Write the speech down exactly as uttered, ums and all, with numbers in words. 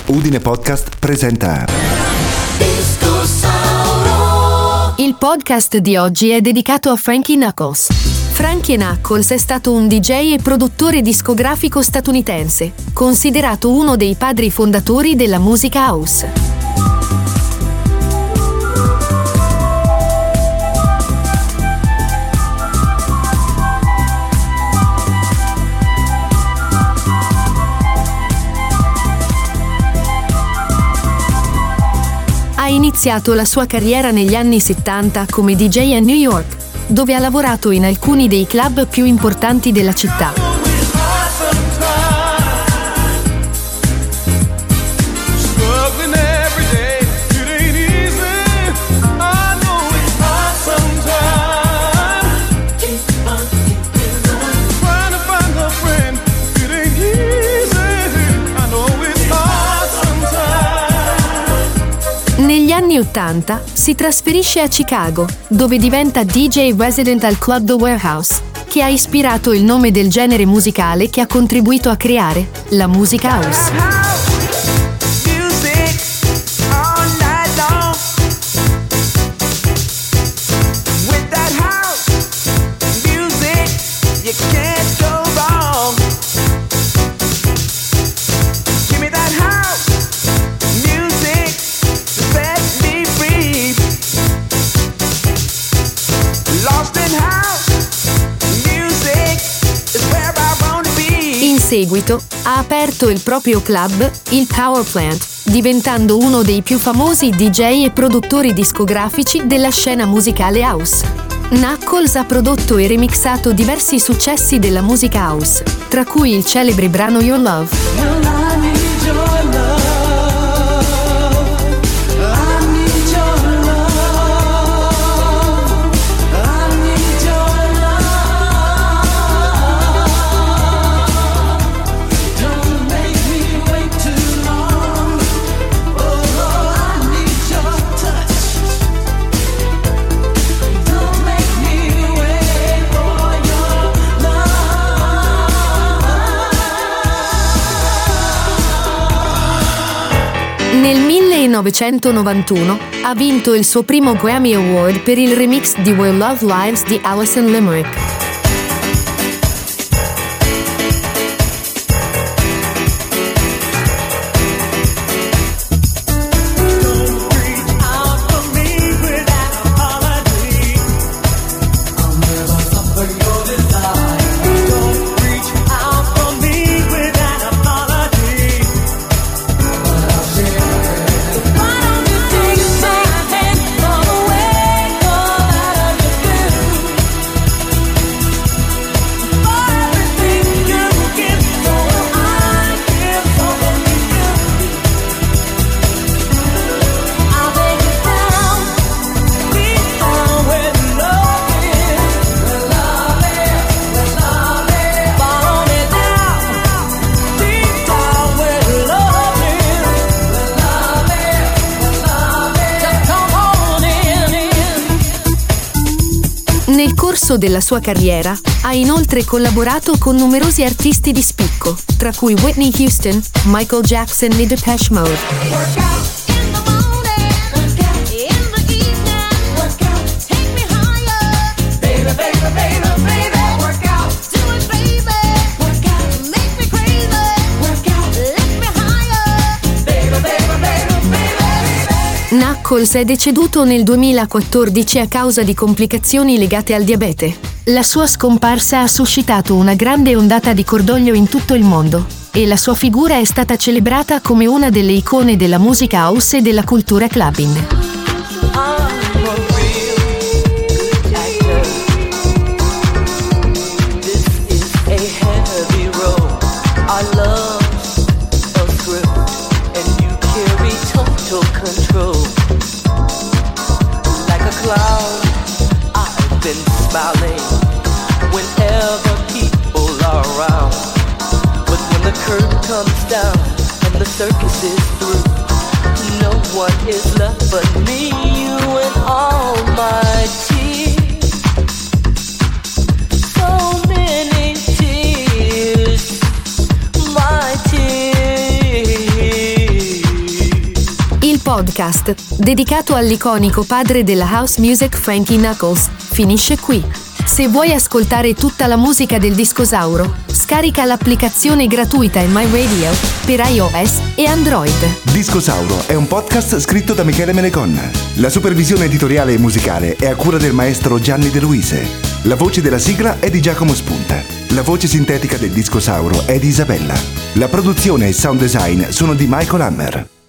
Udine Podcast presenta Il podcast di oggi è dedicato a Frankie Knuckles. Frankie Knuckles è stato un D J e produttore discografico statunitense, considerato uno dei padri fondatori della musica house. Ha iniziato la sua carriera negli anni settanta come D J a New York, dove ha lavorato in alcuni dei club più importanti della città. Negli anni ottanta si trasferisce a Chicago, dove diventa D J resident al Club The Warehouse, che ha ispirato il nome del genere musicale che ha contribuito a creare la musica house. In seguito ha aperto il proprio club, il Power Plant, diventando uno dei più famosi D J e produttori discografici della scena musicale house. Knuckles ha prodotto e remixato diversi successi della musica house, tra cui il celebre brano Your Love. Nel millenovecentonovantuno ha vinto il suo primo Grammy Award per il remix di Where Love Lives di Alison Limerick. Nel corso della sua carriera ha inoltre collaborato con numerosi artisti di spicco, tra cui Whitney Houston, Michael Jackson e Depeche Mode. Knuckles è deceduto nel duemilaquattordici a causa di complicazioni legate al diabete. La sua scomparsa ha suscitato una grande ondata di cordoglio in tutto il mondo, e la sua figura è stata celebrata come una delle icone della musica house e della cultura clubbing. Smiling whenever people are around, but when the curtain comes down and the circus is through, no one is left but me, you and all my tears. So many tears, my tears. podcast, dedicato all'iconico padre della house music Frankie Knuckles, finisce qui. Se vuoi ascoltare tutta la musica del Discosauro, scarica l'applicazione gratuita in My Radio per iOS e Android. Discosauro è un podcast scritto da Michele Meneconna. La supervisione editoriale e musicale è a cura del maestro Gianni De Luise. La voce della sigla è di Giacomo Spunta. La voce sintetica del Discosauro è di Isabella. La produzione e il sound design sono di Michael Hammer.